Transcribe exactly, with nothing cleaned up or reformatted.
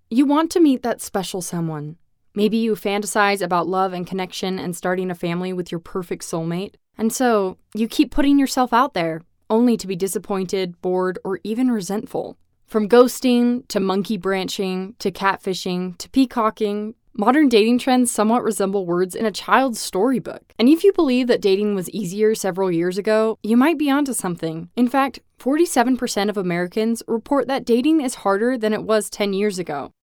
You want to meet that special someone. Maybe you fantasize about love and connection and starting a family with your perfect soulmate. And so, you keep putting yourself out there, only to be disappointed, bored, or even resentful. From ghosting, to monkey branching, to catfishing, to peacocking, modern dating trends somewhat resemble words in a child's storybook. And if you believe that dating was easier several years ago, you might be onto something. In fact, forty-seven percent of Americans report that dating is harder than it was ten years ago.